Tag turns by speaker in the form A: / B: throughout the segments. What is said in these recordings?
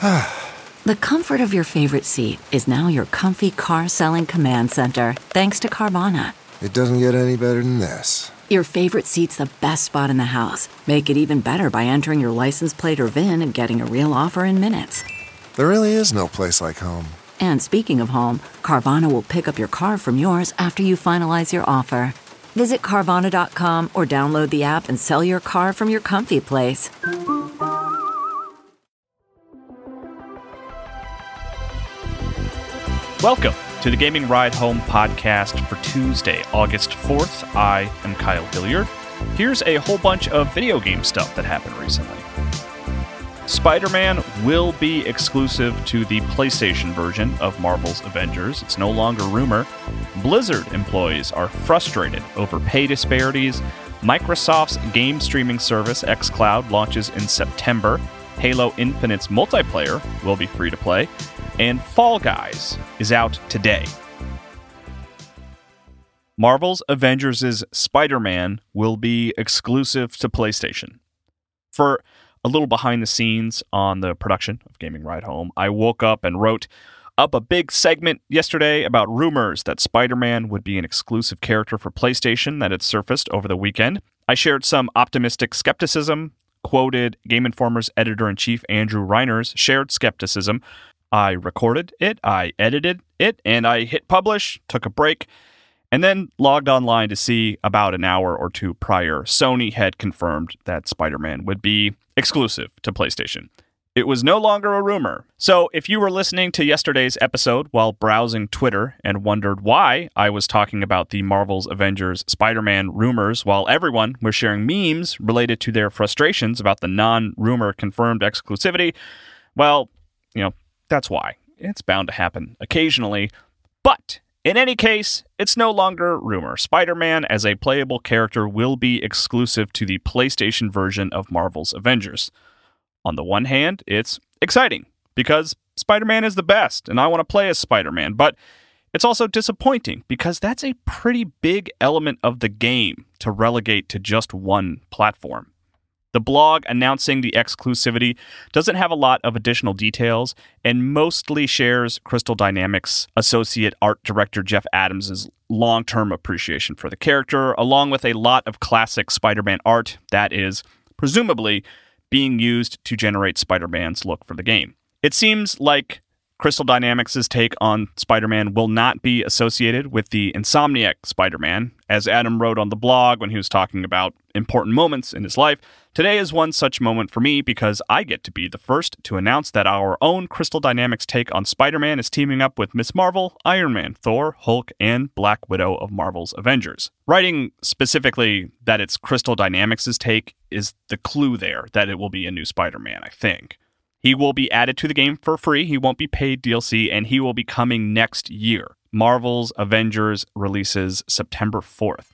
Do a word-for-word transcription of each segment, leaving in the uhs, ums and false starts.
A: The comfort of your favorite seat is now your comfy car selling command center, thanks to Carvana.
B: It doesn't get any better than this.
A: Your favorite seat's the best spot in the house. Make it even better by entering your license plate or V I N and getting a real offer in minutes.
B: There really is no place like home.
A: And speaking of home, Carvana will pick up your car from yours after you finalize your offer. Visit Carvana dot com or download the app and sell your car from your comfy place.
C: Welcome to the Gaming Ride Home podcast for Tuesday, August fourth. I am Kyle Hilliard. Here's a whole bunch of video game stuff that happened recently. Spider-Man will be exclusive to the PlayStation version of Marvel's Avengers. It's no longer rumor. Blizzard employees are frustrated over pay disparities. Microsoft's game streaming service, xCloud, launches in September. Halo Infinite's multiplayer will be free to play. And Fall Guys is out today. Marvel's Avengers' Spider-Man will be exclusive to PlayStation. For a little behind the scenes on the production of Gaming Ride Home, I woke up and wrote up a big segment yesterday about rumors that Spider-Man would be an exclusive character for PlayStation that had surfaced over the weekend. I shared some optimistic skepticism, quoted Game Informer's editor-in-chief Andrew Reiner's shared skepticism. I recorded it, I edited it, and I hit publish, took a break, and then logged online to see about an hour or two prior, Sony had confirmed that Spider-Man would be exclusive to PlayStation. It was no longer a rumor. So if you were listening to yesterday's episode while browsing Twitter and wondered why I was talking about the Marvel's Avengers Spider-Man rumors while everyone was sharing memes related to their frustrations about the non-rumor confirmed exclusivity, well, you know, that's why. It's bound to happen occasionally. But in any case, it's no longer rumor. Spider-Man as a playable character will be exclusive to the PlayStation version of Marvel's Avengers. On the one hand, it's exciting because Spider-Man is the best and I want to play as Spider-Man. But it's also disappointing because that's a pretty big element of the game to relegate to just one platform. The blog announcing the exclusivity doesn't have a lot of additional details and mostly shares Crystal Dynamics associate art director Jeff Adams' long-term appreciation for the character, along with a lot of classic Spider-Man art that is, presumably, being used to generate Spider-Man's look for the game. It seems like Crystal Dynamics' take on Spider-Man will not be associated with the Insomniac Spider-Man. As Adam wrote on the blog when he was talking about important moments in his life, today is one such moment for me because I get to be the first to announce that our own Crystal Dynamics take on Spider-Man is teaming up with Miz Marvel, Iron Man, Thor, Hulk, and Black Widow of Marvel's Avengers. Writing specifically that it's Crystal Dynamics' take is the clue there that it will be a new Spider-Man, I think. He will be added to the game for free, he won't be paid D L C, and he will be coming next year. Marvel's Avengers releases September fourth.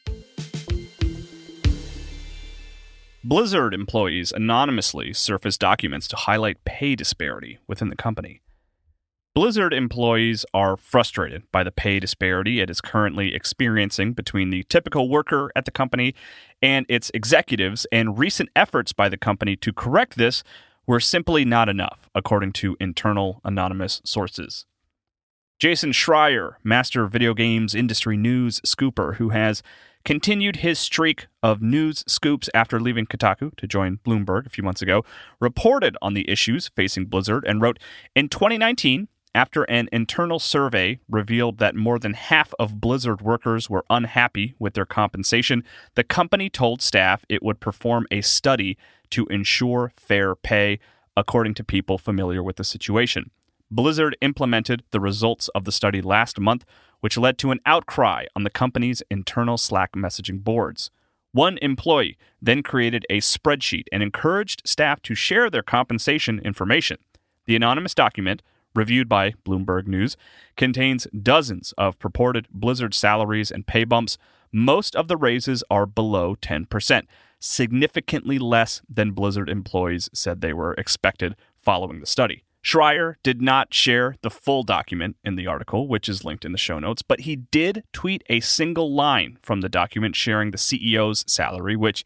C: Blizzard employees anonymously surfaced documents to highlight pay disparity within the company. Blizzard employees are frustrated by the pay disparity it is currently experiencing between the typical worker at the company and its executives, and recent efforts by the company to correct this were simply not enough, according to internal anonymous sources. Jason Schreier, master video games industry news scooper, who has continued his streak of news scoops after leaving Kotaku to join Bloomberg a few months ago, reported on the issues facing Blizzard and wrote, in twenty nineteen, after an internal survey revealed that more than half of Blizzard workers were unhappy with their compensation, the company told staff it would perform a study to ensure fair pay, according to people familiar with the situation. Blizzard implemented the results of the study last month, which led to an outcry on the company's internal Slack messaging boards. One employee then created a spreadsheet and encouraged staff to share their compensation information. The anonymous document, reviewed by Bloomberg News, contains dozens of purported Blizzard salaries and pay bumps. Most of the raises are below ten percent, significantly less than Blizzard employees said they were expected following the study. Schreier did not share the full document in the article, which is linked in the show notes, but he did tweet a single line from the document sharing the C E O's salary, which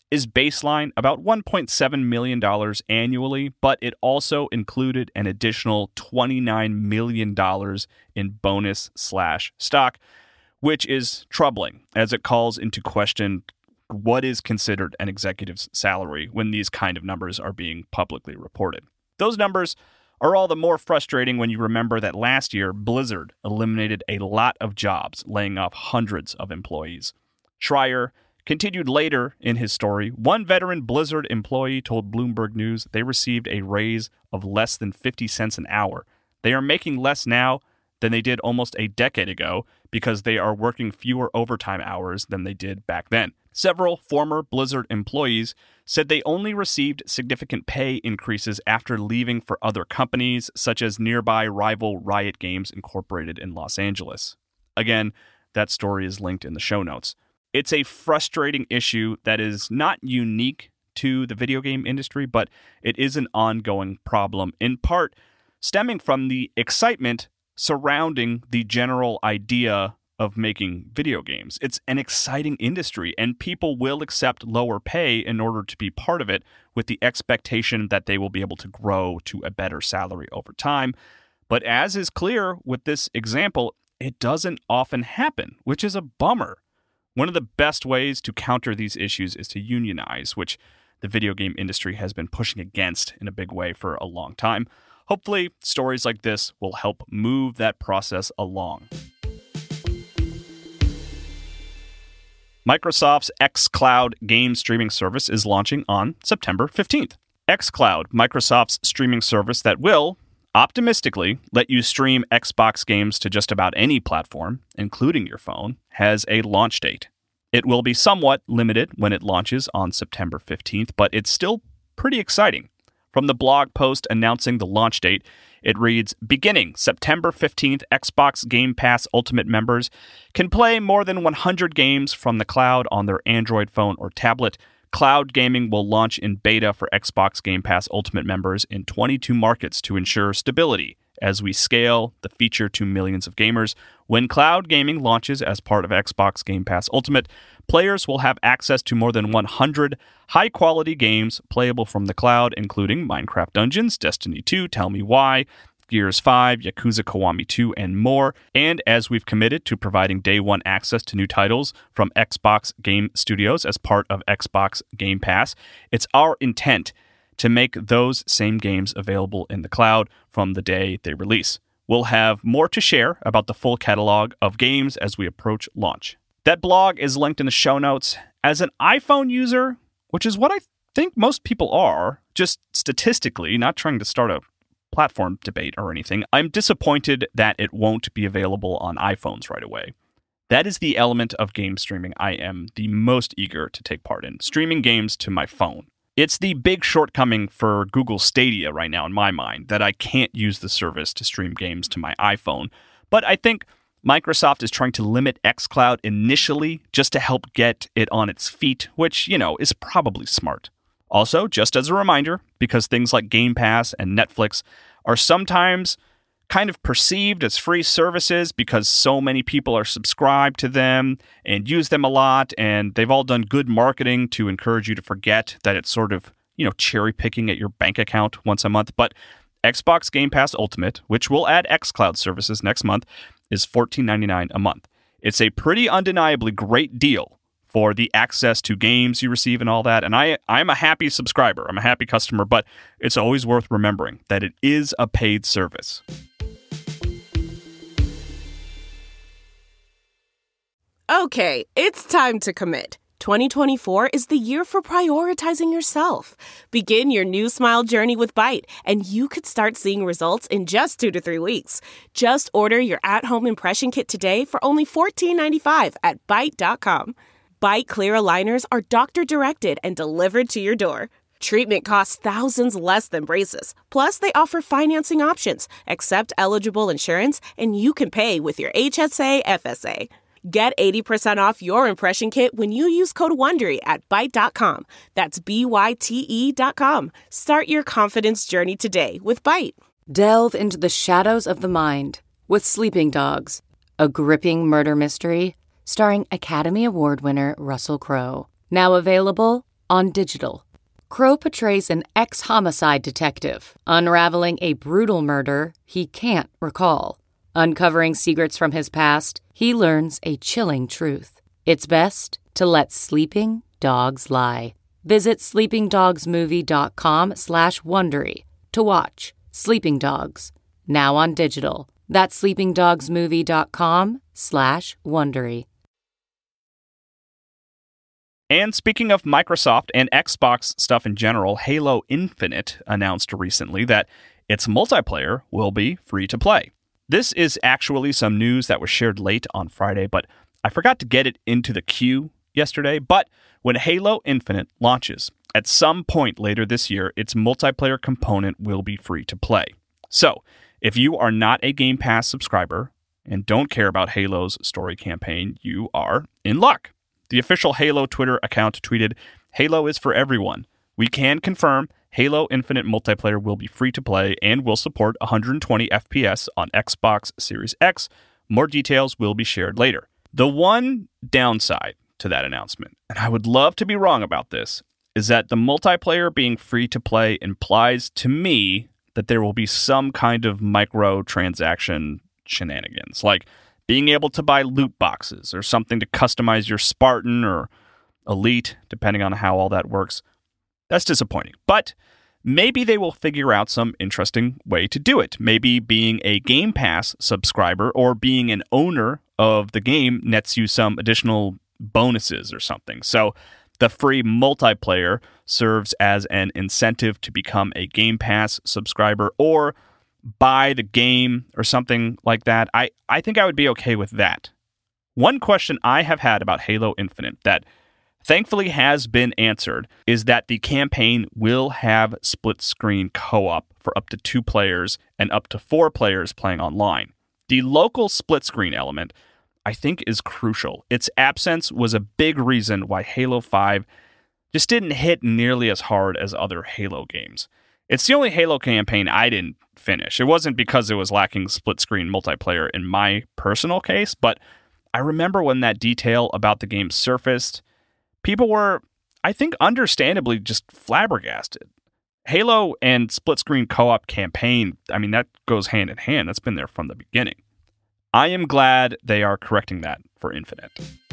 C: is baseline about one point seven million dollars annually, but it also included an additional twenty-nine million dollars in bonus slash stock, which is troubling as it calls into question what is considered an executive's salary when these kind of numbers are being publicly reported. Those numbers are all the more frustrating when you remember that last year, Blizzard eliminated a lot of jobs, laying off hundreds of employees. Schreier continued later in his story. One veteran Blizzard employee told Bloomberg News they received a raise of less than fifty cents an hour. They are making less now than they did almost a decade ago because they are working fewer overtime hours than they did back then. Several former Blizzard employees said they only received significant pay increases after leaving for other companies, such as nearby rival Riot Games Incorporated in Los Angeles. Again, that story is linked in the show notes. It's a frustrating issue that is not unique to the video game industry, but it is an ongoing problem, in part stemming from the excitement surrounding the general idea of making video games. It's an exciting industry, and people will accept lower pay in order to be part of it with the expectation that they will be able to grow to a better salary over time. But as is clear with this example, it doesn't often happen, which is a bummer. One of the best ways to counter these issues is to unionize, which the video game industry has been pushing against in a big way for a long time. Hopefully, stories like this will help move that process along. Microsoft's xCloud game streaming service is launching on September fifteenth. xCloud, Microsoft's streaming service that will, optimistically, let you stream Xbox games to just about any platform, including your phone, has a launch date. It will be somewhat limited when it launches on September fifteenth, but it's still pretty exciting. From the blog post announcing the launch date, it reads, beginning September fifteenth, Xbox Game Pass Ultimate members can play more than one hundred games from the cloud on their Android phone or tablet. Cloud gaming will launch in beta for Xbox Game Pass Ultimate members in twenty-two markets to ensure stability as we scale the feature to millions of gamers. When cloud gaming launches as part of Xbox Game Pass Ultimate, players will have access to more than one hundred high-quality games playable from the cloud, including Minecraft Dungeons, Destiny two, Tell Me Why, Gears five, Yakuza Kiwami two, and more. And as we've committed to providing day one access to new titles from Xbox Game Studios as part of Xbox Game Pass, it's our intent to make those same games available in the cloud from the day they release. We'll have more to share about the full catalog of games as we approach launch. That blog is linked in the show notes. As an iPhone user, which is what I think most people are, just statistically, not trying to start a platform debate or anything, I'm disappointed that it won't be available on iPhones right away. That is the element of game streaming I am the most eager to take part in, streaming games to my phone. It's the big shortcoming for Google Stadia right now in my mind, that I can't use the service to stream games to my iPhone. But I think Microsoft is trying to limit xCloud initially just to help get it on its feet, which, you know, is probably smart. Also, just as a reminder, because things like Game Pass and Netflix are sometimes kind of perceived as free services because so many people are subscribed to them and use them a lot, and they've all done good marketing to encourage you to forget that it's sort of, you know, cherry picking at your bank account once a month. But Xbox Game Pass Ultimate, which will add xCloud services next month, is fourteen ninety-nine a month. It's a pretty undeniably great deal for the access to games you receive and all that. And I, I'm a happy subscriber. I'm a happy customer, but it's always worth remembering that it is a paid service.
D: Okay, it's time to commit. twenty twenty-four is the year for prioritizing yourself. Begin your new smile journey with Byte, and you could start seeing results in just two to three weeks. Just order your at-home impression kit today for only fourteen ninety-five at byte dot com. Byte clear aligners are doctor-directed and delivered to your door. Treatment costs thousands less than braces. Plus, they offer financing options, accept eligible insurance, and you can pay with your H S A F S A. Get eighty percent off your impression kit when you use code WONDERY at byte dot com. That's B Y T E dot com. Start your confidence journey today with Byte.
E: Delve into the shadows of the mind with Sleeping Dogs, a gripping murder mystery starring Academy Award winner Russell Crowe. Now available on digital. Crow portrays an ex-homicide detective, unraveling a brutal murder he can't recall. Uncovering secrets from his past, he learns a chilling truth. It's best to let sleeping dogs lie. Visit sleepingdogsmovie.com slash Wondery to watch Sleeping Dogs, now on digital. That's sleepingdogsmovie.com slash Wondery.
C: And speaking of Microsoft and Xbox stuff in general, Halo Infinite announced recently that its multiplayer will be free to play. This is actually some news that was shared late on Friday, but I forgot to get it into the queue yesterday. But when Halo Infinite launches, at some point later this year, its multiplayer component will be free to play. So, if you are not a Game Pass subscriber and don't care about Halo's story campaign, you are in luck. The official Halo Twitter account tweeted, "Halo is for everyone. We can confirm Halo Infinite multiplayer will be free to play and will support one hundred twenty F P S on Xbox Series X. More details will be shared later." The one downside to that announcement, and I would love to be wrong about this, is that the multiplayer being free to play implies to me that there will be some kind of microtransaction shenanigans, like being able to buy loot boxes or something to customize your Spartan or Elite, depending on how all that works. That's disappointing. But maybe they will figure out some interesting way to do it. Maybe being a Game Pass subscriber or being an owner of the game nets you some additional bonuses or something. So the free multiplayer serves as an incentive to become a Game Pass subscriber or buy the game or something like that. I, I think I would be okay with that. One question I have had about Halo Infinite that thankfully has been answered is that the campaign will have split-screen co-op for up to two players and up to four players playing online. The local split-screen element, I think, is crucial. Its absence was a big reason why Halo five just didn't hit nearly as hard as other Halo games. It's the only Halo campaign I didn't finish. It wasn't because it was lacking split-screen multiplayer in my personal case, but I remember when that detail about the game surfaced, people were, I think, understandably just flabbergasted. Halo and split-screen co-op campaign, I mean, that goes hand in hand. That's been there from the beginning. I am glad they are correcting that for Infinite.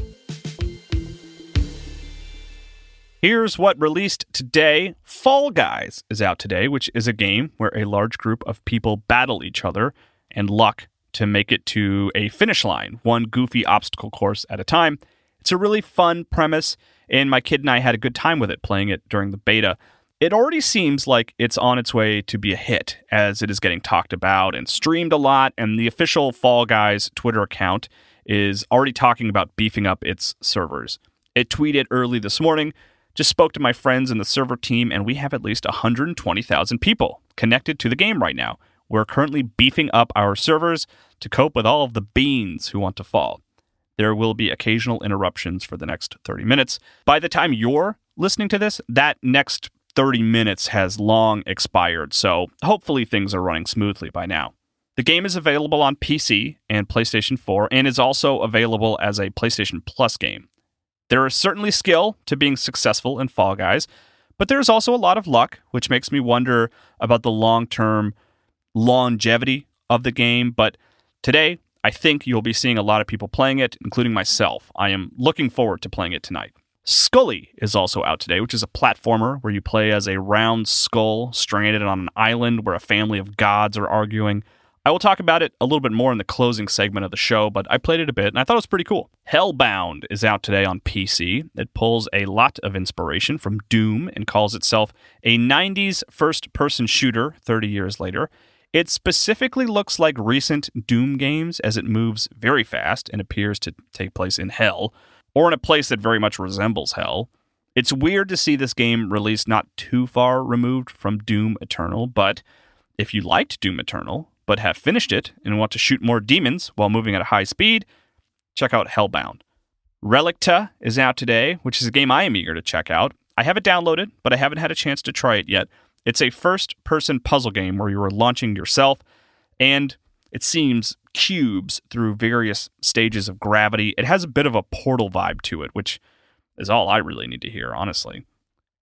C: Here's what released today. Fall Guys is out today, which is a game where a large group of people battle each other and luck to make it to a finish line, one goofy obstacle course at a time. It's a really fun premise, and my kid and I had a good time with it playing it during the beta. It already seems like it's on its way to be a hit, as it is getting talked about and streamed a lot, and the official Fall Guys Twitter account is already talking about beefing up its servers. It tweeted early this morning, "Just spoke to my friends in the server team, and we have at least one hundred twenty thousand people connected to the game right now. We're currently beefing up our servers to cope with all of the beans who want to fall. There will be occasional interruptions for the next thirty minutes. By the time you're listening to this, that next thirty minutes has long expired, so hopefully things are running smoothly by now. The game is available on P C and PlayStation four, and is also available as a PlayStation Plus game. There is certainly skill to being successful in Fall Guys, but there's also a lot of luck, which makes me wonder about the long-term longevity of the game. But today, I think you'll be seeing a lot of people playing it, including myself. I am looking forward to playing it tonight. Scully is also out today, which is a platformer where you play as a round skull stranded on an island where a family of gods are arguing. I will talk about it a little bit more in the closing segment of the show, but I played it a bit, and I thought it was pretty cool. Hellbound is out today on P C. It pulls a lot of inspiration from Doom and calls itself a nineties first-person shooter thirty years later. It specifically looks like recent Doom games as it moves very fast and appears to take place in hell, or in a place that very much resembles hell. It's weird to see this game released not too far removed from Doom Eternal, but if you liked Doom Eternal, but have finished it and want to shoot more demons while moving at a high speed, check out Hellbound. Relicta is out today, which is a game I am eager to check out. I have it downloaded, but I haven't had a chance to try it yet. It's a first-person puzzle game where you are launching yourself, and it seems cubes through various stages of gravity. It has a bit of a Portal vibe to it, which is all I really need to hear, honestly.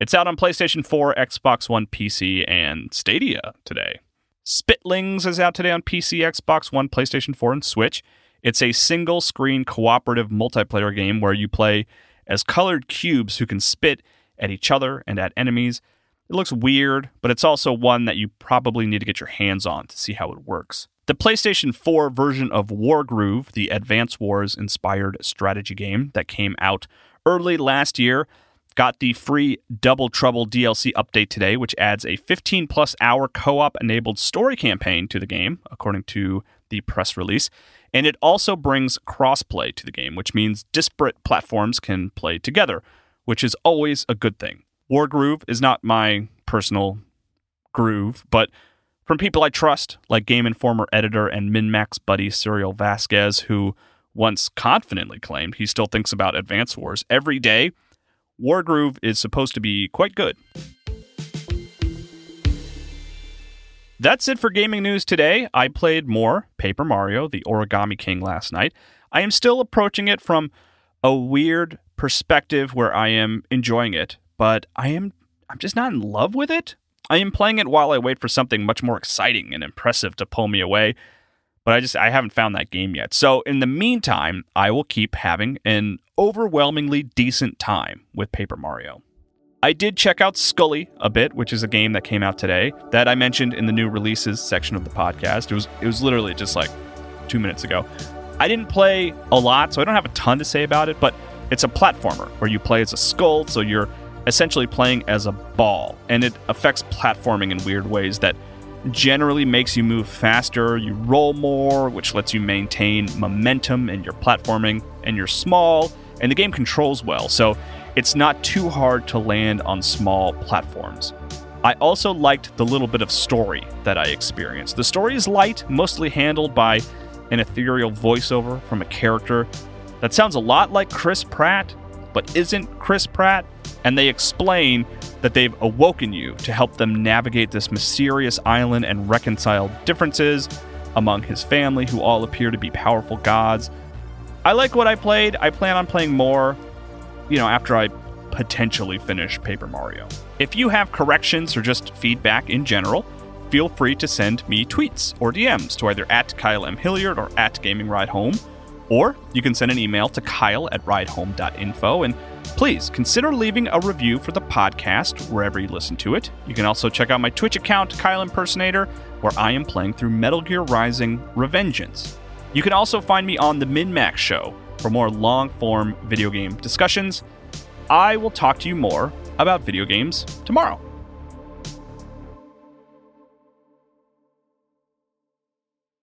C: It's out on PlayStation four, Xbox One, P C, and Stadia today. Spitlings is out today on P C, Xbox One, PlayStation four, and Switch. It's a single-screen cooperative multiplayer game where you play as colored cubes who can spit at each other and at enemies. It looks weird, but it's also one that you probably need to get your hands on to see how it works. The PlayStation four version of Wargroove, the Advance Wars-inspired strategy game that came out early last year, got the free Double Trouble D L C update today, which adds a fifteen-plus hour co-op-enabled story campaign to the game, according to the press release. And it also brings crossplay to the game, which means disparate platforms can play together, which is always a good thing. Wargroove is not my personal groove, but from people I trust, like Game Informer editor and MinMax buddy Cyril Vasquez, who once confidently claimed he still thinks about Advance Wars every day, Wargroove is supposed to be quite good. That's it for gaming news today. I played more Paper Mario, the Origami King, last night. I am still approaching it from a weird perspective where I am enjoying it, but I am I'm just not in love with it. I am playing it while I wait for something much more exciting and impressive to pull me away, but I just I haven't found that game yet. So in the meantime, I will keep having an overwhelmingly decent time with Paper Mario. I did check out Scully a bit, which is a game that came out today that I mentioned in the new releases section of the podcast. It was it was literally just like two minutes ago. I didn't play a lot, so I don't have a ton to say about it, but it's a platformer where you play as a skull, so you're essentially playing as a ball, and it affects platforming in weird ways that generally makes you move faster, you roll more, which lets you maintain momentum in your platforming, and you're small, and the game controls well, so it's not too hard to land on small platforms. I also liked the little bit of story that I experienced. The story is light, mostly handled by an ethereal voiceover from a character that sounds a lot like Chris Pratt, but isn't Chris Pratt, and they explain that they've awoken you to help them navigate this mysterious island and reconcile differences among his family, who all appear to be powerful gods. I like what I played. I plan on playing more, you know, after I potentially finish Paper Mario. If you have corrections or just feedback in general, feel free to send me tweets or D Ms to either at Kyle M. Hilliard or at Gaming Ride Home, or you can send an email to kyle at ridehome dot info, and please consider leaving a review for the podcast wherever you listen to it. You can also check out my Twitch account, Kyle Impersonator, where I am playing through Metal Gear Rising: Revengeance. You can also find me on the MinMax Show for more long-form video game discussions. I will talk to you more about video games tomorrow.